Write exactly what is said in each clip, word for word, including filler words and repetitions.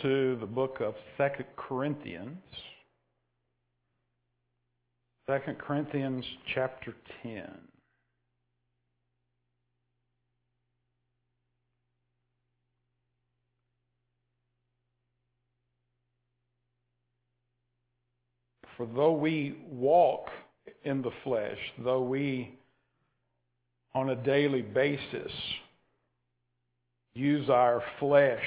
to the book of Second Corinthians. Second Corinthians chapter ten. For though we walk in the flesh, though we on a daily basis use our flesh,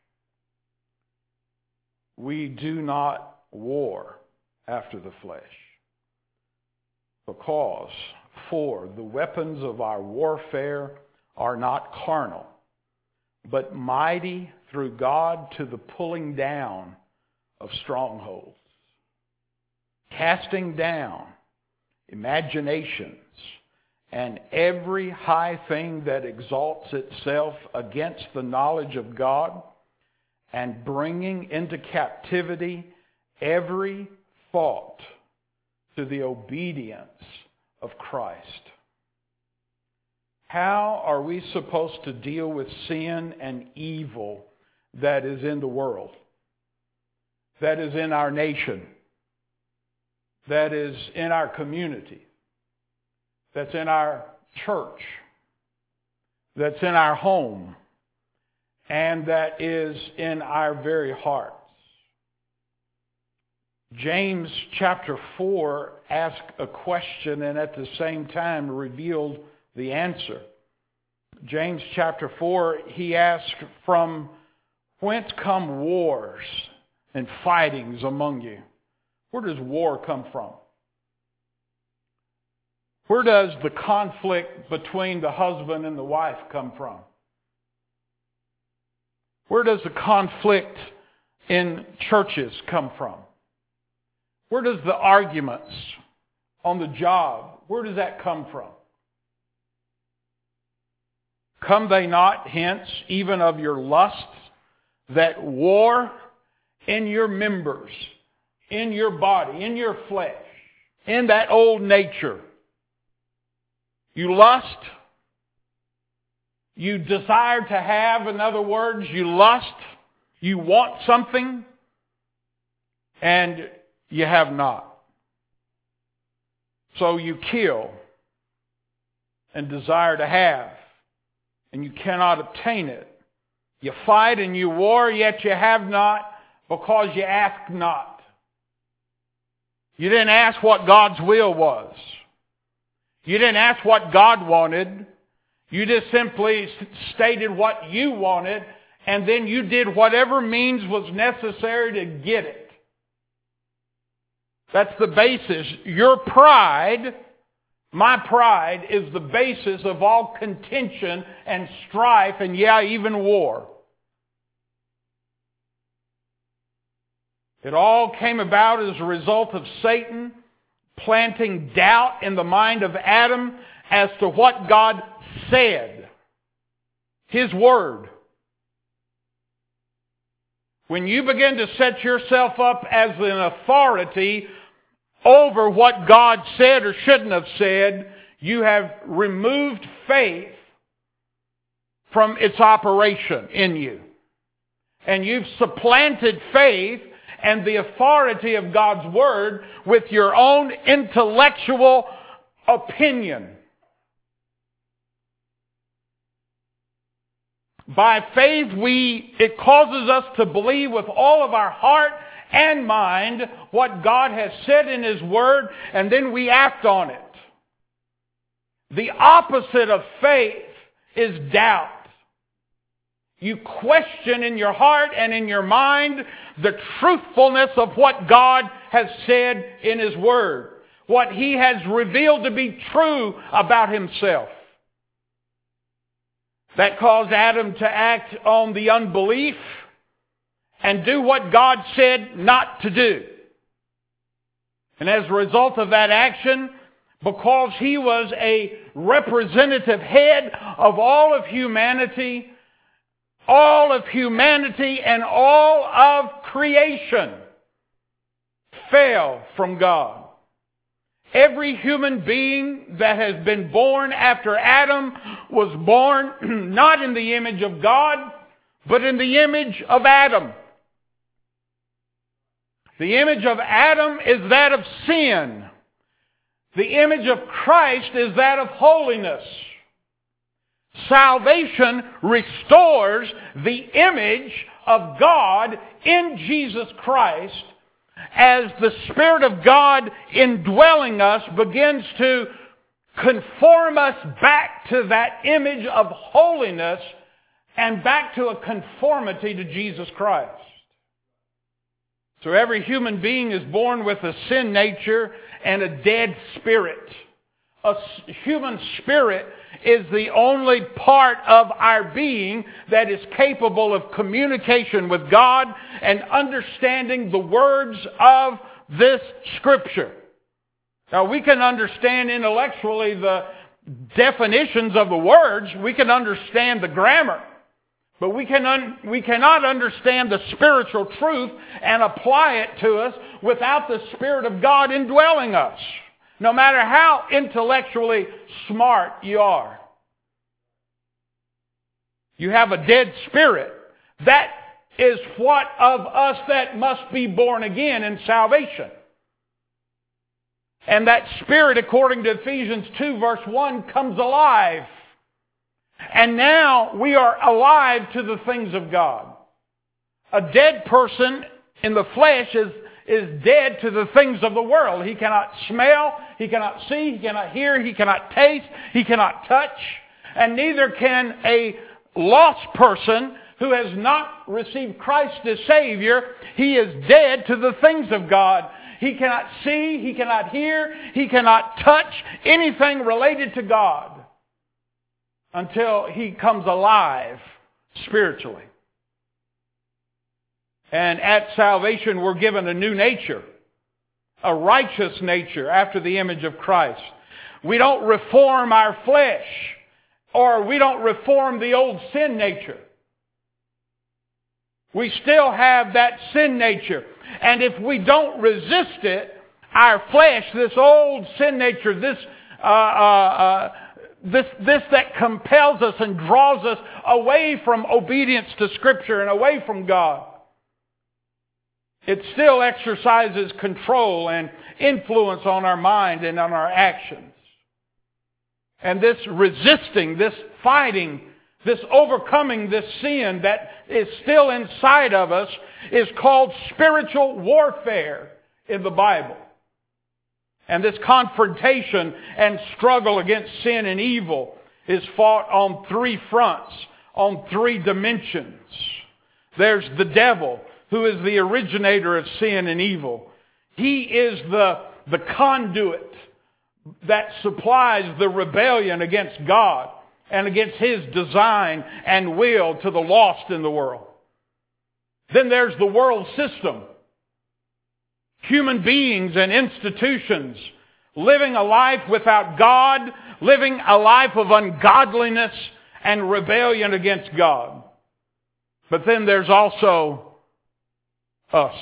we do not war after the flesh. Because, for the weapons of our warfare are not carnal, but mighty through God to the pulling down of strongholds, casting down imaginations and every high thing that exalts itself against the knowledge of God, and bringing into captivity every thought to the obedience of Christ. How are we supposed to deal with sin and evil that is in the world, that is in our nation, that is in our community, that's in our church, that's in our home, and that is in our very hearts? James chapter four asked a question and at the same time revealed the answer. James chapter four, he asked, from whence come wars and fightings among you? Where does war come from? Where does the conflict between the husband and the wife come from? Where does the conflict in churches come from? Where does the arguments on the job, where does that come from? Come they not hence even of your lusts that war in your members, in your body, in your flesh, in that old nature? You lust. You desire to have, in other words, you lust. You want something, and you have not. So you kill and desire to have, and you cannot obtain it. You fight and you war, yet you have not, because you ask not. You didn't ask what God's will was. You didn't ask what God wanted. You just simply stated what you wanted, and then you did whatever means was necessary to get it. That's the basis. Your pride, my pride, is the basis of all contention and strife and, yeah, even war. It all came about as a result of Satan planting doubt in the mind of Adam as to what God said. His Word. When you begin to set yourself up as an authority over what God said or shouldn't have said, you have removed faith from its operation in you. And you've supplanted faith and the authority of God's Word with your own intellectual opinion. By faith, we it causes us to believe with all of our heart and mind what God has said in His Word, and then we act on it. The opposite of faith is doubt. You question in your heart and in your mind the truthfulness of what God has said in His Word, what He has revealed to be true about Himself. That caused Adam to act on the unbelief and do what God said not to do. And as a result of that action, because he was a representative head of all of humanity, all of humanity and all of creation fell from God. Every human being that has been born after Adam was born not in the image of God, but in the image of Adam. The image of Adam is that of sin. The image of Christ is that of holiness. Salvation restores the image of God in Jesus Christ as the Spirit of God indwelling us begins to conform us back to that image of holiness and back to a conformity to Jesus Christ. So every human being is born with a sin nature and a dead spirit. A human spirit is the only part of our being that is capable of communication with God and understanding the words of this Scripture. Now, we can understand intellectually the definitions of the words. We can understand the grammar. But we, can un- we cannot understand the spiritual truth and apply it to us without the Spirit of God indwelling us, no matter how intellectually smart you are. You have a dead spirit. That is what of us that must be born again in salvation. And that spirit, according to Ephesians two verse one, comes alive. And now we are alive to the things of God. A dead person in the flesh is, is dead to the things of the world. He cannot smell, he cannot see, he cannot hear, he cannot taste, he cannot touch. And neither can a lost person who has not received Christ as Savior. He is dead to the things of God. He cannot see, he cannot hear, he cannot touch anything related to God until he comes alive spiritually. And at salvation we're given a new nature, a righteous nature after the image of Christ. We don't reform our flesh, or we don't reform the old sin nature. We still have that sin nature. And if we don't resist it, our flesh, this old sin nature, this uh, uh, uh, this this that compels us and draws us away from obedience to Scripture and away from God, it still exercises control and influence on our mind and on our actions. And this resisting, this fighting, this overcoming this sin that is still inside of us is called spiritual warfare in the Bible. And this confrontation and struggle against sin and evil is fought on three fronts, on three dimensions. There's the devil, who is the originator of sin and evil. He is the, the conduit that supplies the rebellion against God and against His design and will to the lost in the world. Then there's the world system. Human beings and institutions living a life without God, living a life of ungodliness and rebellion against God. But then there's also us.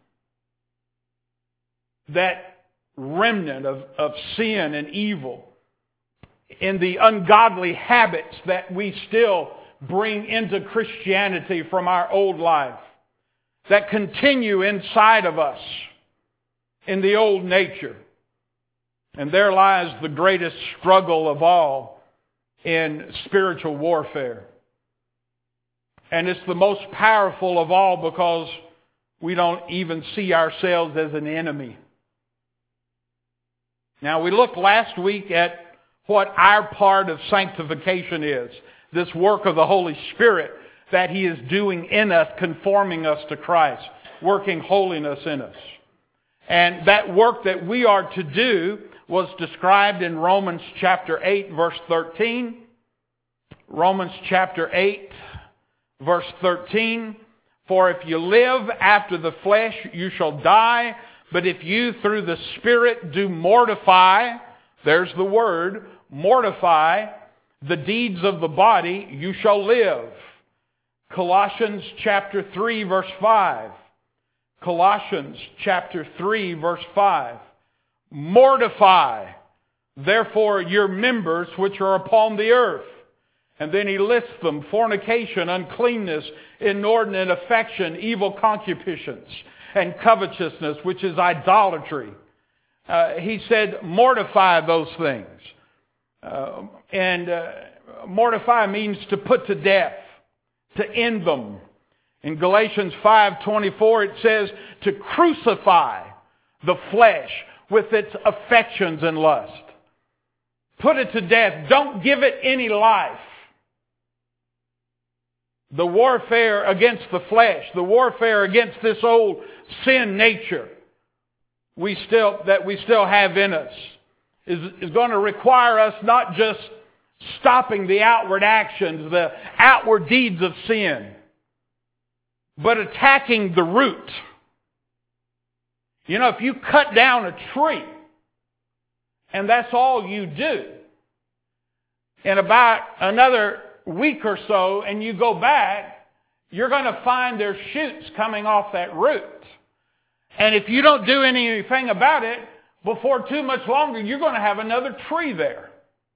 That remnant of, of sin and evil in the ungodly habits that we still bring into Christianity from our old life, that continue inside of us in the old nature. And there lies the greatest struggle of all in spiritual warfare. And it's the most powerful of all because we don't even see ourselves as an enemy. Now, we looked last week at what our part of sanctification is. This work of the Holy Spirit that He is doing in us, conforming us to Christ, working holiness in us. And that work that we are to do was described in Romans chapter eight, verse thirteen. Romans chapter eight, verse thirteen. For if you live after the flesh, you shall die. But if you through the Spirit do mortify, there's the word, mortify, the deeds of the body, you shall live. Colossians chapter three, verse five. Colossians chapter three, verse five. Mortify, therefore, your members which are upon the earth. And then he lists them: fornication, uncleanness, inordinate affection, evil concupiscence. and covetousness, which is idolatry. Uh, he said, mortify those things. Uh, and uh, mortify means to put to death, to end them. In Galatians five twenty-four, it says to crucify the flesh with its affections and lust. Put it to death. Don't give it any life. The warfare against the flesh, the warfare against this old sin nature we still that we still have in us is, is going to require us not just stopping the outward actions, the outward deeds of sin, but attacking the root. You know, if you cut down a tree and that's all you do, in about another week or so and you go back, you're going to find there's shoots coming off that root. And if you don't do anything about it, before too much longer, you're going to have another tree there.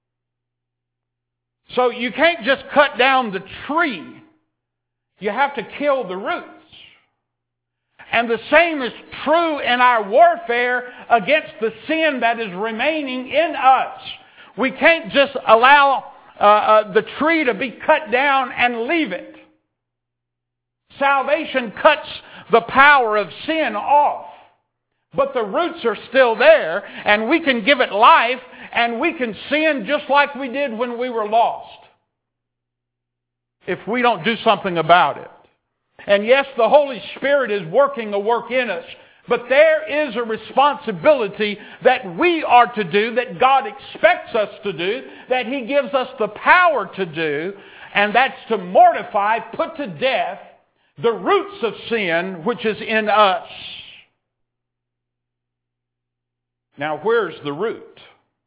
So you can't just cut down the tree. You have to kill the roots. And the same is true in our warfare against the sin that is remaining in us. We can't just allow uh, uh, the tree to be cut down and leave it. Salvation cuts the power of sin off. But the roots are still there, and we can give it life, and we can sin just like we did when we were lost, if we don't do something about it. And yes, the Holy Spirit is working a work in us, but there is a responsibility that we are to do, that God expects us to do, that He gives us the power to do, and that's to mortify, put to death, the roots of sin which is in us. Now, where's the root?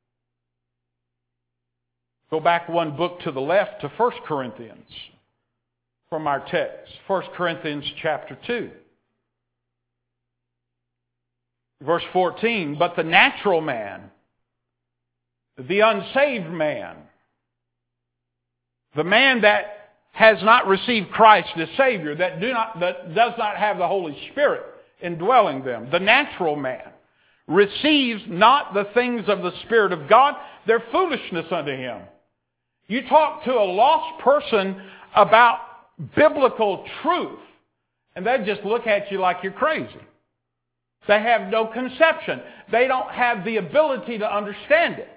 Go back one book to the left to First Corinthians from our text. First Corinthians chapter two. Verse fourteen, but the natural man, the unsaved man, the man that has not received Christ as Savior, that do not that does not have the Holy Spirit indwelling them, the natural man, receives not the things of the Spirit of God, they're foolishness unto him. You talk to a lost person about biblical truth, and they just look at you like you're crazy. They have no conception. They don't have the ability to understand it.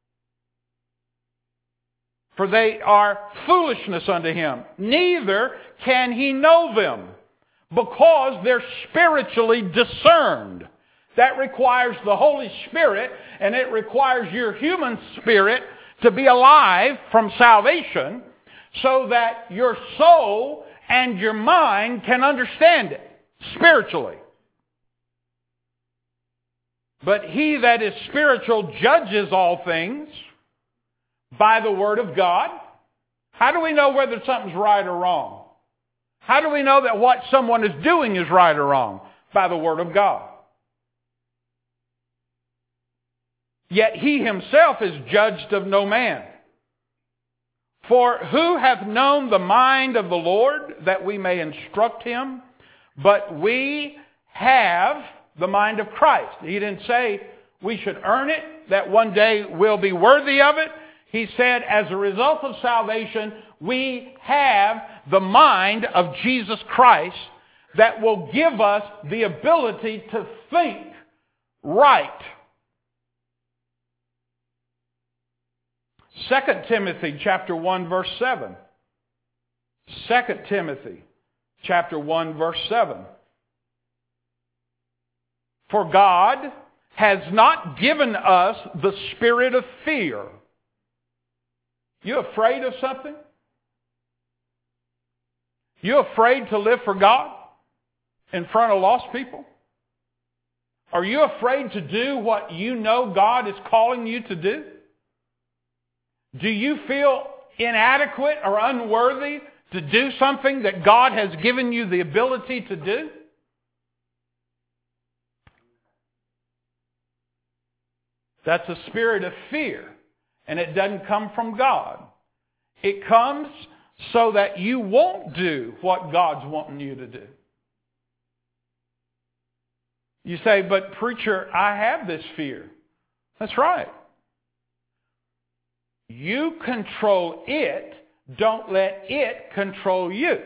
For they are foolishness unto him. Neither can he know them, because they're spiritually discerned. That requires the Holy Spirit, and it requires your human spirit to be alive from salvation, so that your soul and your mind can understand it spiritually. But he that is spiritual judges all things by the Word of God. How do we know whether something's right or wrong? How do we know that what someone is doing is right or wrong? By the Word of God. Yet he himself is judged of no man. For who hath known the mind of the Lord, that we may instruct him? But we have the mind of Christ. He didn't say we should earn it, that one day we'll be worthy of it. He said, as a result of salvation, we have the mind of Jesus Christ that will give us the ability to think right. Second Timothy chapter one verse seven. Second Timothy chapter one verse seven. For God has not given us the spirit of fear. You afraid of something? You afraid to live for God in front of lost people? Are you afraid to do what you know God is calling you to do? Do you feel inadequate or unworthy to do something that God has given you the ability to do? That's a spirit of fear, and it doesn't come from God. It comes so that you won't do what God's wanting you to do. You say, but preacher, I have this fear. That's right. You control it. Don't let it control you.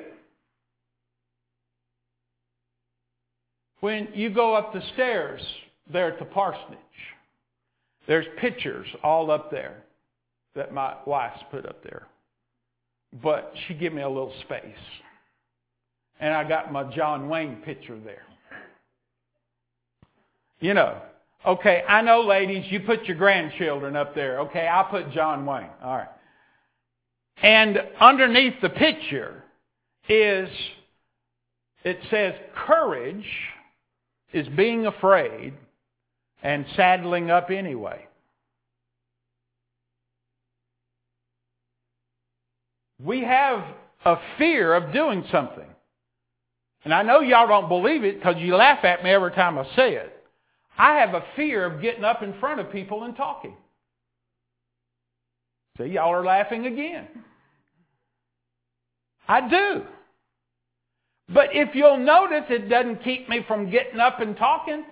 When you go up the stairs there at the parsonage, there's pictures all up there that my wife's put up there. But she gave me a little space. And I got my John Wayne picture there. You know, okay, I know, ladies, you put your grandchildren up there. Okay, I'll put John Wayne. All right. And underneath the picture is, it says, courage is being afraid and saddling up anyway. We have a fear of doing something. And I know y'all don't believe it because you laugh at me every time I say it. I have a fear of getting up in front of people and talking. See, y'all are laughing again. I do. But if you'll notice, it doesn't keep me from getting up and talking.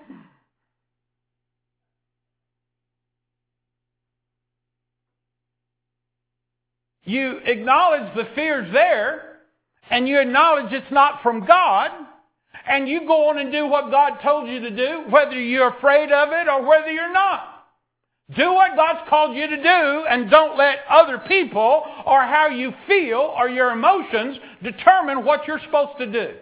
You acknowledge the fear's there, and you acknowledge it's not from God, and you go on and do what God told you to do, whether you're afraid of it or whether you're not. Do what God's called you to do, and don't let other people or how you feel or your emotions determine what you're supposed to do.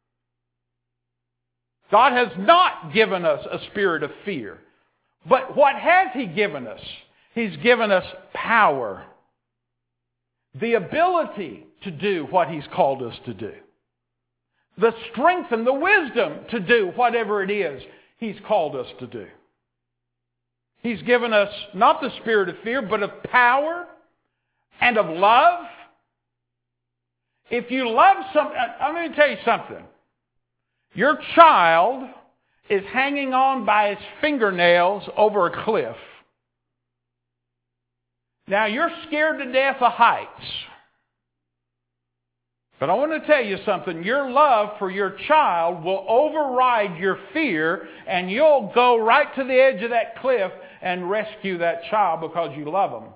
God has not given us a spirit of fear. But what has He given us? He's given us power. The ability to do what He's called us to do. The strength and the wisdom to do whatever it is He's called us to do. He's given us not the spirit of fear, but of power and of love. If you love something, I'm going to tell you something. Your child is hanging on by his fingernails over a cliff. Now, you're scared to death of heights. But I want to tell you something. Your love for your child will override your fear, and you'll go right to the edge of that cliff and rescue that child because you love them.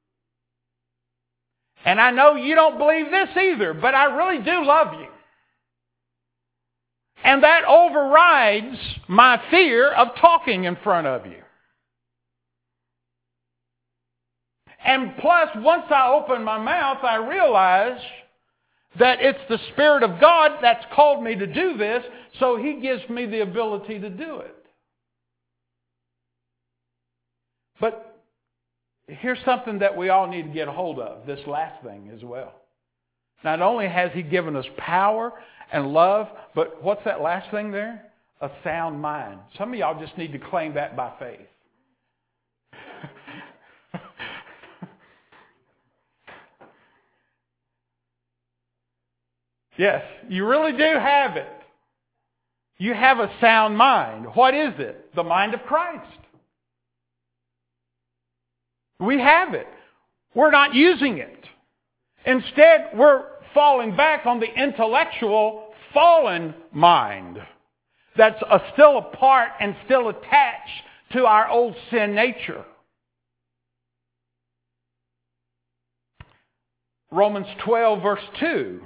And I know you don't believe this either, but I really do love you. And that overrides my fear of talking in front of you. And plus, once I open my mouth, I realize that it's the Spirit of God that's called me to do this, so He gives me the ability to do it. But here's something that we all need to get a hold of, this last thing as well. Not only has He given us power and love, but what's that last thing there? A sound mind. Some of y'all just need to claim that by faith. Yes, you really do have it. You have a sound mind. What is it? The mind of Christ. We have it. We're not using it. Instead, we're falling back on the intellectual, fallen mind that's a still a part and still attached to our old sin nature. Romans twelve, verse two.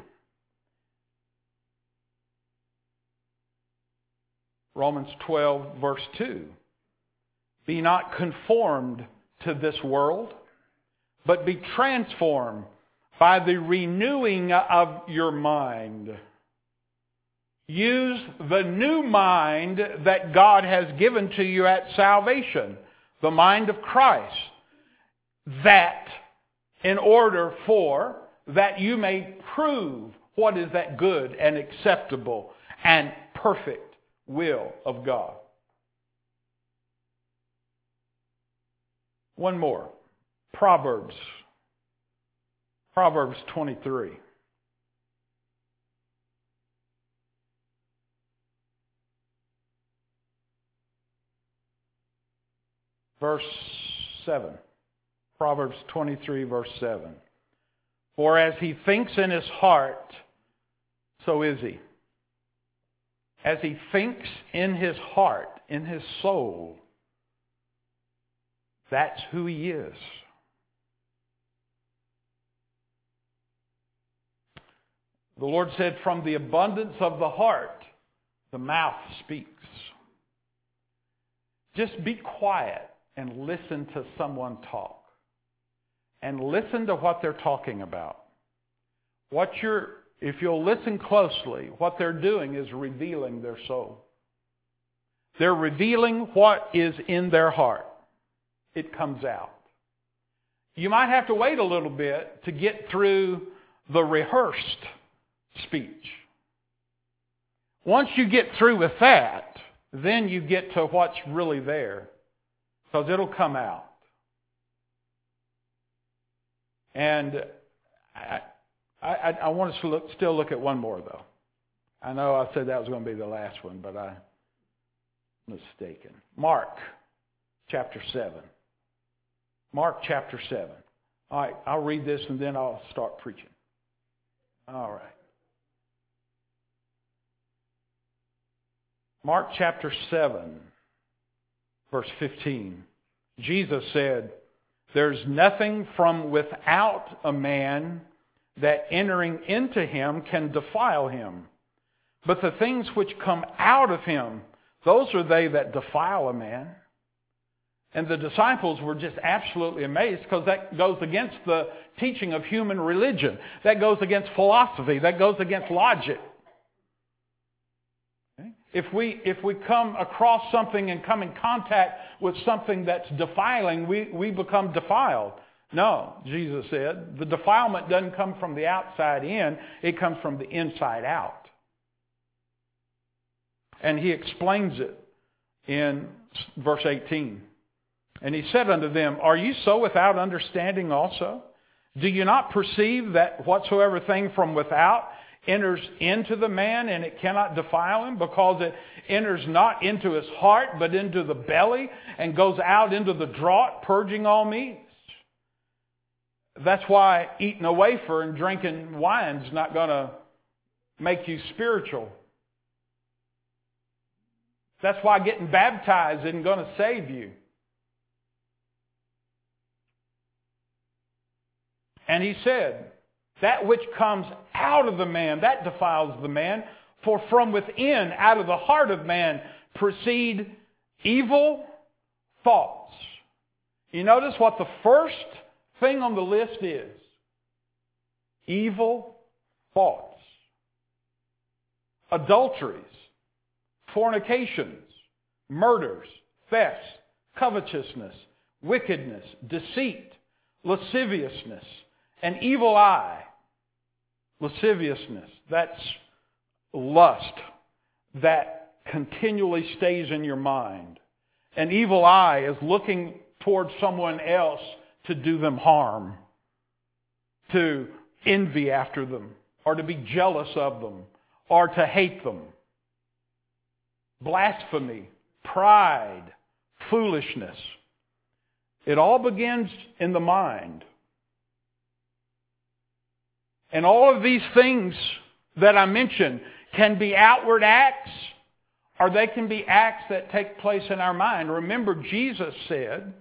Romans twelve, verse two. Be not conformed to this world, but be transformed by the renewing of your mind. Use the new mind that God has given to you at salvation, the mind of Christ, that in order for that you may prove what is that good and acceptable and perfect will of God. One more. Proverbs. Proverbs twenty-three. Verse seven. Proverbs twenty-three, verse seven. For as he thinks in his heart, so is he. as he thinks in his heart, in his soul, that's who he is. The Lord said, from the abundance of the heart, the mouth speaks. Just be quiet and listen to someone talk. And listen to what they're talking about. What you're, if you'll listen closely, what they're doing is revealing their soul. They're revealing what is in their heart. It comes out. You might have to wait a little bit to get through the rehearsed speech. Once you get through with that, then you get to what's really there. Because it'll come out. And I, I, I want us to look, still look at one more, though. I know I said that was going to be the last one, but I'm mistaken. Mark chapter seven. Mark chapter seven. All right, I'll read this and then I'll start preaching. All right. Mark chapter seven, verse fifteen. Jesus said, there's nothing from without a man that entering into him can defile him. But the things which come out of him, those are they that defile a man. And the disciples were just absolutely amazed because that goes against the teaching of human religion. That goes against philosophy. That goes against logic. Okay? If we if we come across something and come in contact with something that's defiling, we, we become defiled. No, Jesus said, the defilement doesn't come from the outside in, it comes from the inside out. And he explains it in verse eighteen. And he said unto them, are you so without understanding also? Do you not perceive that whatsoever thing from without enters into the man, and it cannot defile him, because it enters not into his heart, but into the belly, and goes out into the draught, purging all meats? That's why eating a wafer and drinking wine's not going to make you spiritual. That's why getting baptized isn't going to save you. And he said, that which comes out of the man, that defiles the man. For from within, out of the heart of man, proceed evil thoughts. You notice what the first thing on the list is? Evil thoughts. Adulteries, fornications, murders, thefts, covetousness, wickedness, deceit, lasciviousness, an evil eye. Lasciviousness, that's lust that continually stays in your mind. An evil eye is looking towards someone else to do them harm, to envy after them, or to be jealous of them, or to hate them. Blasphemy, pride, foolishness. It all begins in the mind. And all of these things that I mentioned can be outward acts, or they can be acts that take place in our mind. Remember, Jesus said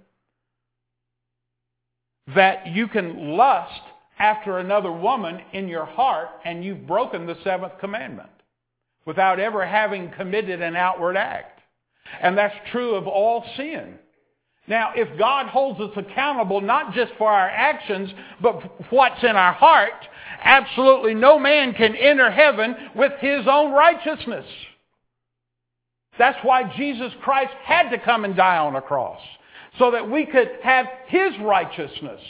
that you can lust after another woman in your heart, and you've broken the seventh commandment without ever having committed an outward act. And that's true of all sin. Now, if God holds us accountable not just for our actions, but what's in our heart, absolutely no man can enter heaven with his own righteousness. That's why Jesus Christ had to come and die on a cross, so that we could have his righteousness.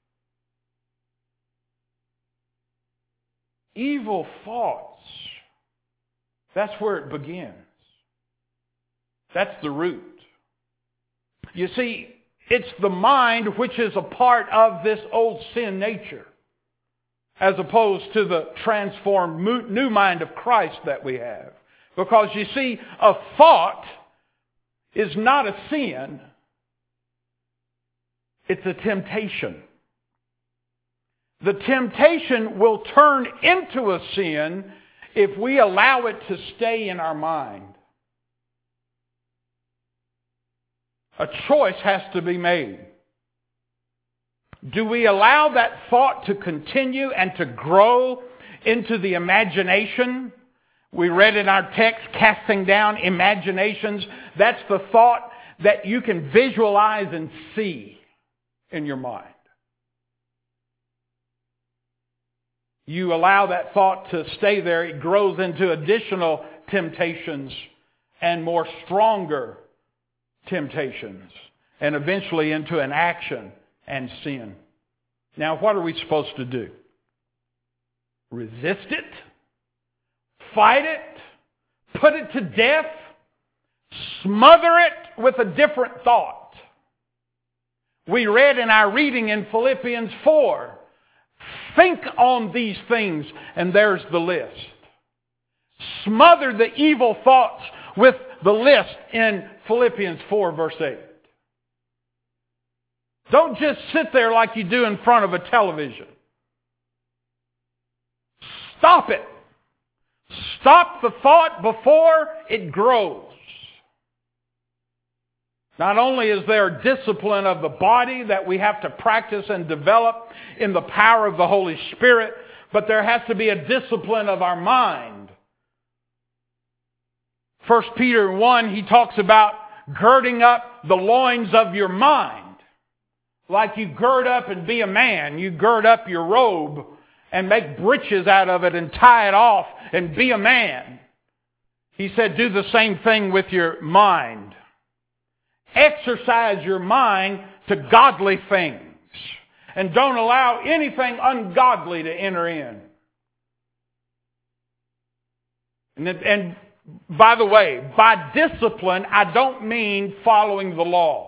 Evil thoughts. That's where it begins. That's the root. You see, it's the mind which is a part of this old sin nature, as opposed to the transformed new mind of Christ that we have. Because you see, a thought is not a sin. It's a temptation. The temptation will turn into a sin if we allow it to stay in our mind, a choice has to be made. Do we allow that thought to continue and to grow into the imagination? We read in our text, casting down imaginations. That's the thought that you can visualize and see in your mind. You allow that thought to stay there, it grows into additional temptations and more stronger temptations, and eventually into an action and sin. Now, what are we supposed to do? Resist it? Fight it? Put it to death? Smother it with a different thought? We read in our reading in Philippians four, think on these things, and there's the list. Smother the evil thoughts with the list in Philippians four, verse eight. Don't just sit there like you do in front of a television. Stop it. Stop the thought before it grows. Not only is there a discipline of the body that we have to practice and develop in the power of the Holy Spirit, but there has to be a discipline of our mind. First Peter one, he talks about girding up the loins of your mind. Like you gird up and be a man. You gird up your robe and make breeches out of it and tie it off and be a man. He said, do the same thing with your mind. Exercise your mind to godly things. And don't allow anything ungodly to enter in. And, and by the way, by discipline, I don't mean following the law.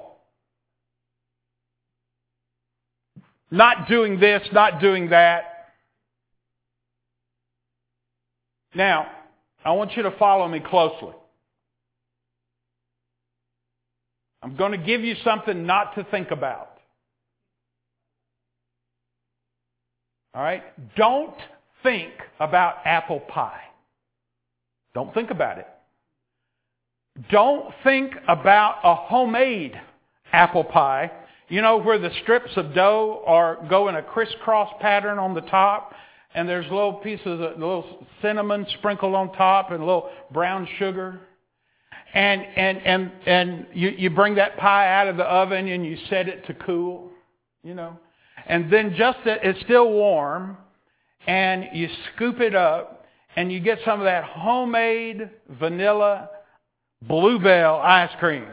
Not doing this, not doing that. Now, I want you to follow me closely. I'm going to give you something not to think about. All right? Don't think about apple pie. Don't think about it. Don't think about a homemade apple pie. You know, where the strips of dough are go in a crisscross pattern on the top, and there's little pieces of little cinnamon sprinkled on top and a little brown sugar. And and and and you, you bring that pie out of the oven and you set it to cool, you know. And then just that it's still warm, and you scoop it up and you get some of that homemade vanilla bluebell ice cream.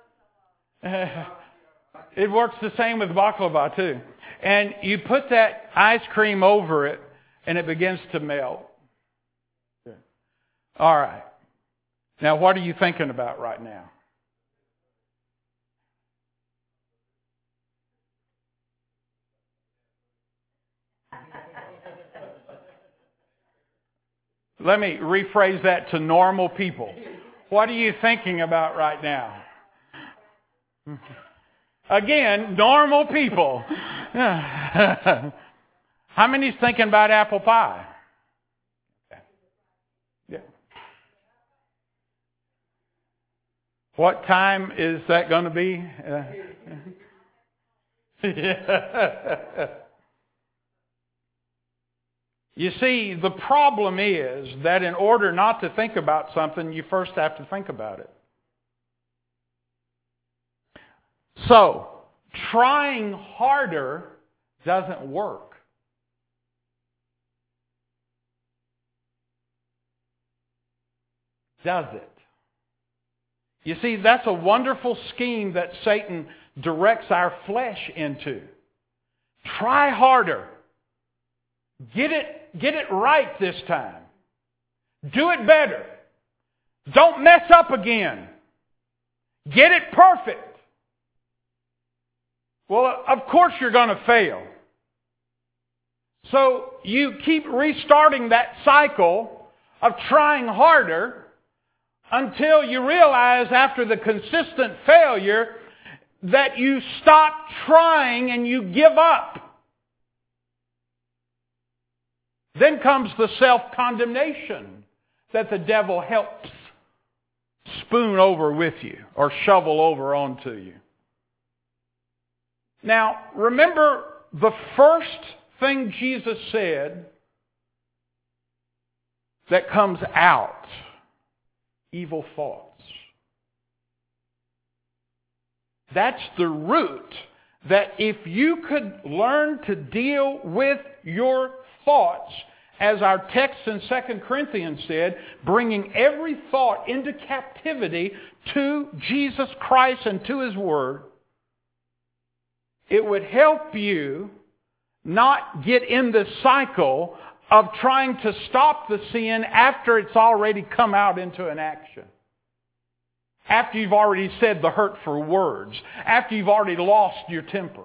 It works the same with baklava too. And you put that ice cream over it and it begins to melt. All right. Now what are you thinking about right now? Let me rephrase that to normal people. What are you thinking about right now? Again, normal people. How many's thinking about apple pie? Okay. Yeah. What time is that going to be? Uh, yeah. You see, the problem is that in order not to think about something, you first have to think about it. So, trying harder doesn't work. Does it? You see, that's a wonderful scheme that Satan directs our flesh into. Try harder. Get it, get it right this time. Do it better. Don't mess up again. Get it perfect. Well, of course you're going to fail. So you keep restarting that cycle of trying harder until you realize after the consistent failure that you stop trying and you give up. Then comes the self-condemnation that the devil helps spoon over with you or shovel over onto you. Now, remember the first thing Jesus said that comes out: evil thoughts. That's the root. That if you could learn to deal with your thoughts, as our text in Second Corinthians said, bringing every thought into captivity to Jesus Christ and to His Word, it would help you not get in this cycle of trying to stop the sin after it's already come out into an action. After you've already said the hurtful words. After you've already lost your temper.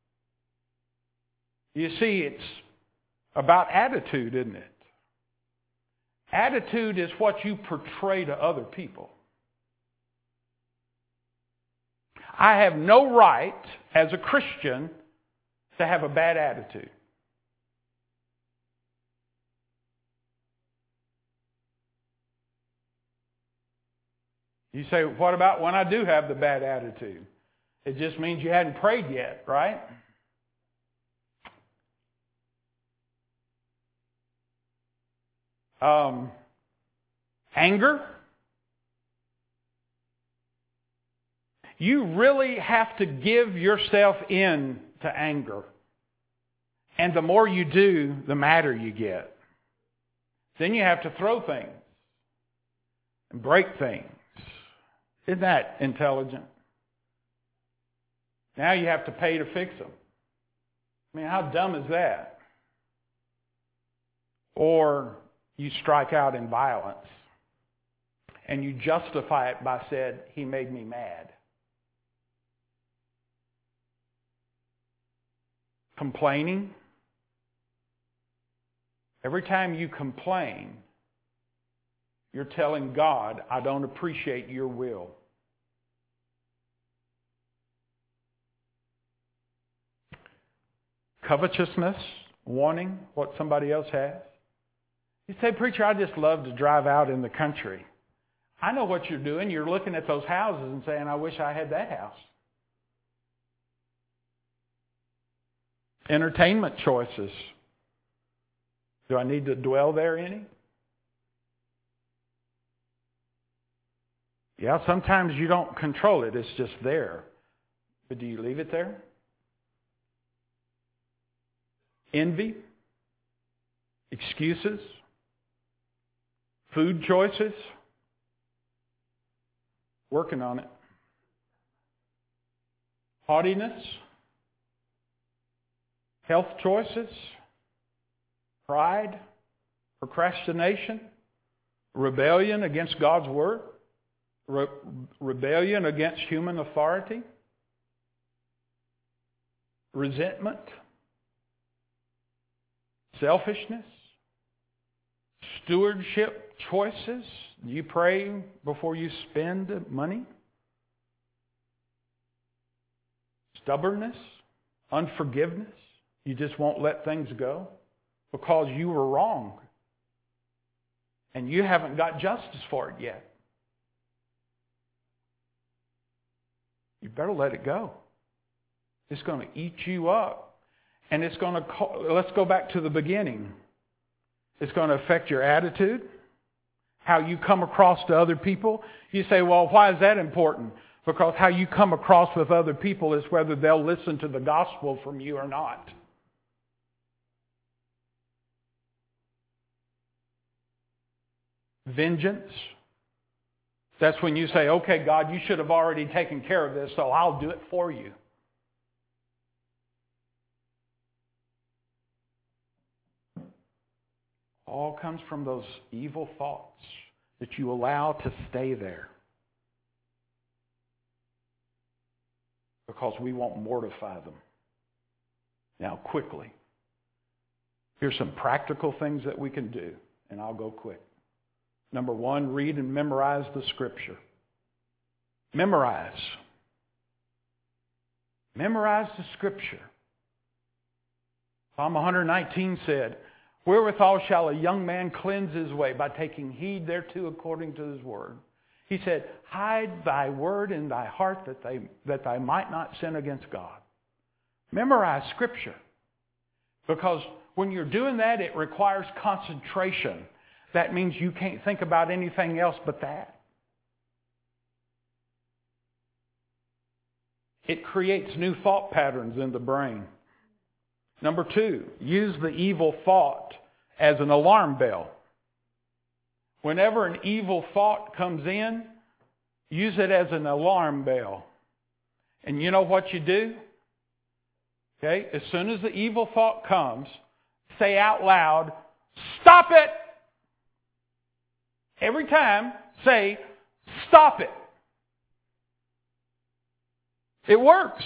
You see, it's about attitude, isn't it? Attitude is what you portray to other people. I have no right, as a Christian, to have a bad attitude. You say, what about when I do have the bad attitude? It just means you hadn't prayed yet, right? Um, anger. You really have to give yourself in to anger. And the more you do, the madder you get. Then you have to throw things and break things. Isn't that intelligent? Now you have to pay to fix them. I mean, how dumb is that? Or you strike out in violence and you justify it by saying, he made me mad. Complaining. Every time you complain, you're telling God, I don't appreciate your will. Covetousness, wanting what somebody else has. You say, preacher, I just love to drive out in the country. I know what you're doing. You're looking at those houses and saying, I wish I had that house. Entertainment choices. Do I need to dwell there any? Yeah, sometimes you don't control it. It's just there. But do you leave it there? Envy. Excuses. Food choices. Working on it. Haughtiness. Health choices. Pride. Procrastination. Rebellion against God's Word. Re- rebellion against human authority. Resentment. Selfishness. Stewardship choices. Do you pray before you spend money? Stubbornness. Unforgiveness. You just won't let things go because you were wrong. And you haven't got justice for it yet. You better let it go. It's going to eat you up. And it's going to, let's go back to the beginning. It's going to affect your attitude, how you come across to other people. You say, well, why is that important? Because how you come across with other people is whether they'll listen to the gospel from you or not. Vengeance. That's when you say, okay, God, you should have already taken care of this, so I'll do it for you. All comes from those evil thoughts that you allow to stay there. Because we won't mortify them. Now, quickly. Here's some practical things that we can do, and I'll go quick. Number one, read and memorize the Scripture. Memorize. Memorize the Scripture. Psalm one nineteen said, Wherewithal shall a young man cleanse his way? By taking heed thereto according to his word. He said, hide thy word in thy heart that they that they might not sin against God. Memorize Scripture. Because when you're doing that, it requires concentration. That means you can't think about anything else but that. It creates new thought patterns in the brain. Number two, use the evil thought as an alarm bell. Whenever an evil thought comes in, use it as an alarm bell. And you know what you do? Okay, as soon as the evil thought comes, say out loud, stop it! Every time, say, stop it. It works.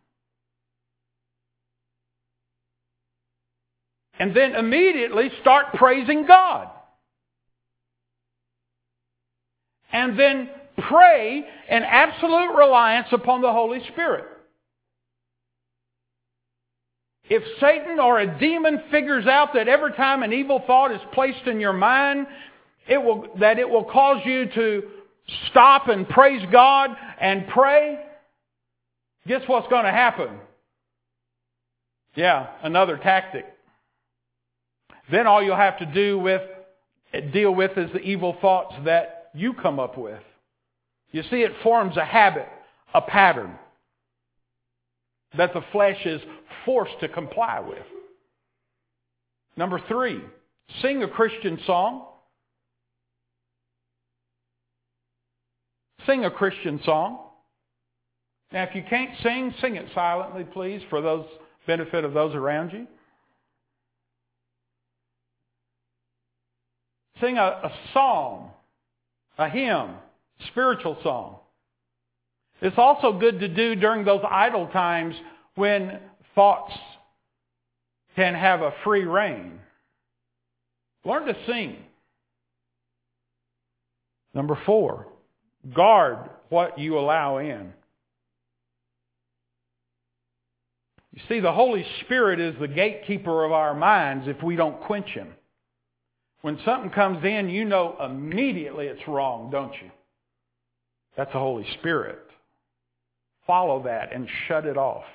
And then immediately start praising God. And then pray in absolute reliance upon the Holy Spirit. If Satan or a demon figures out that every time an evil thought is placed in your mind, it will that it will cause you to stop and praise God and pray, guess what's going to happen? Yeah, another tactic. Then all you'll have to do with deal with is the evil thoughts that you come up with. You see, it forms a habit, a pattern that the flesh is forced to comply with. Number three, sing a Christian song. Sing a Christian song. Now, if you can't sing, sing it silently, please, for those benefit of those around you. Sing a, a psalm, a hymn, spiritual song. It's also good to do during those idle times when thoughts can have a free rein. Learn to sing. Number four, guard what you allow in. You see, the Holy Spirit is the gatekeeper of our minds if we don't quench Him. When something comes in, you know immediately it's wrong, don't you? That's the Holy Spirit. Follow that and shut it off.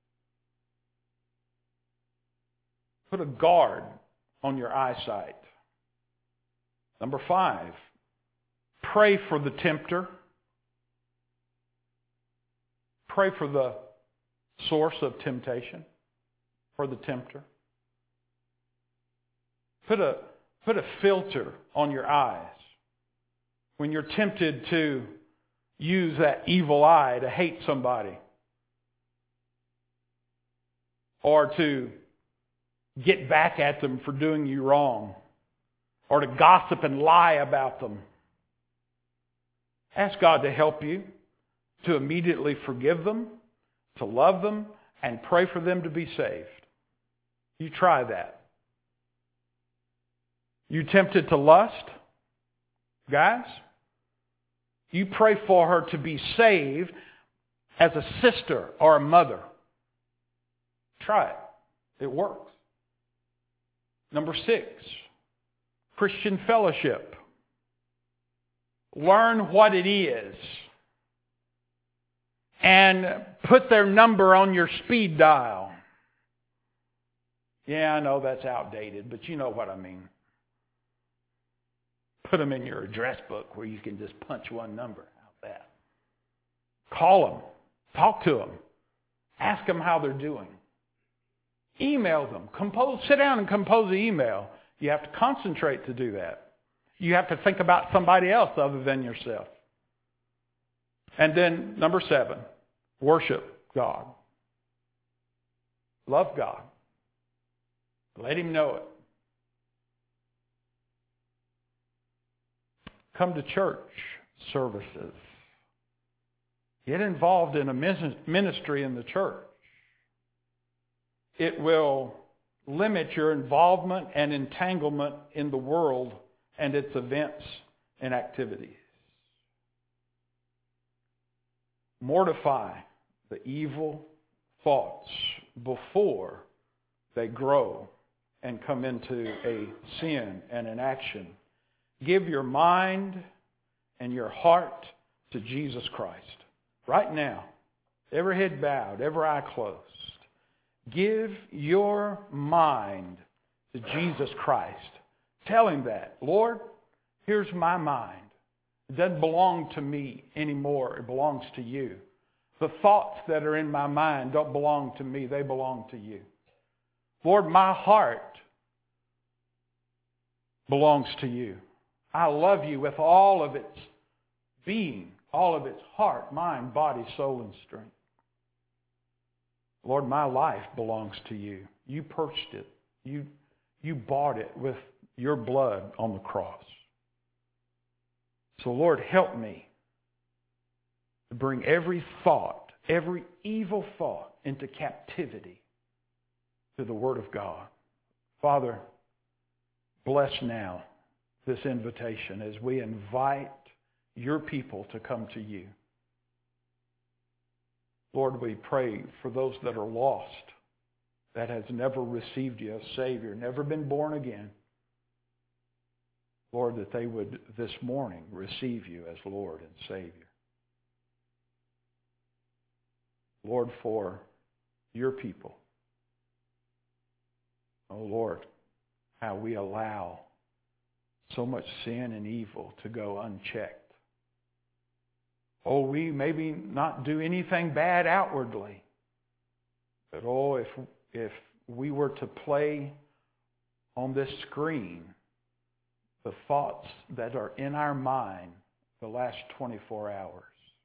Put a guard on your eyesight. Number five, pray for the tempter. Pray for the source of temptation, for the tempter. Put a, put a filter on your eyes. When you're tempted to use that evil eye to hate somebody, or to get back at them for doing you wrong, or to gossip and lie about them, ask God to help you to immediately forgive them, to love them, and pray for them to be saved. You try that. You tempted to lust? Guys, you pray for her to be saved as a sister or a mother. Try it. It works. Number six, Christian fellowship. Learn what it is. And put their number on your speed dial. Yeah, I know that's outdated, but you know what I mean. Put them in your address book where you can just punch one number out there. Call them. Talk to them. Ask them how they're doing. Email them. Compose. Sit down and compose an email. You have to concentrate to do that. You have to think about somebody else other than yourself. And then, number seven, worship God. Love God. Let Him know it. Come to church services. Get involved in a ministry in the church. It will limit your involvement and entanglement in the world and its events and activities. Mortify the evil thoughts before they grow and come into a sin and an action, give your mind and your heart to Jesus Christ. Right now, every head bowed, every eye closed. Give your mind to Jesus Christ. Tell Him that. Lord, here's my mind. It doesn't belong to me anymore. It belongs to You. The thoughts that are in my mind don't belong to me. They belong to You. Lord, my heart belongs to You. I love You with all of its being, all of its heart, mind, body, soul, and strength. Lord, my life belongs to You. You purchased it. You, you bought it with Your blood on the cross. So Lord, help me to bring every thought, every evil thought into captivity to the Word of God. Father, bless now this invitation as we invite Your people to come to You. Lord, we pray for those that are lost, that has never received You as Savior, never been born again. Lord, that they would this morning receive You as Lord and Savior. Lord, for Your people, oh Lord, how we allow so much sin and evil to go unchecked. Oh, we maybe not do anything bad outwardly. But oh, if if we were to play on this screen the thoughts that are in our mind the last twenty-four hours,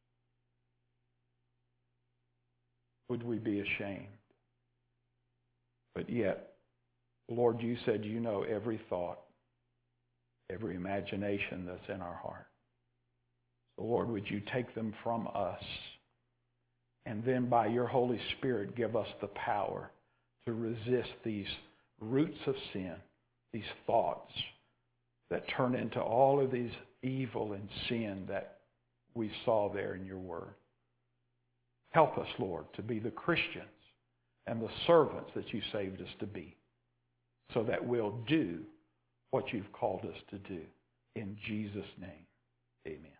would we be ashamed? But yet, Lord, You said You know every thought, every imagination that's in our heart. So Lord, would You take them from us, and then by Your Holy Spirit give us the power to resist these roots of sin, these thoughts that turn into all of these evil and sin that we saw there in Your Word. Help us, Lord, to be the Christians and the servants that You saved us to be, so that we'll do what You've called us to do. In Jesus' name, amen.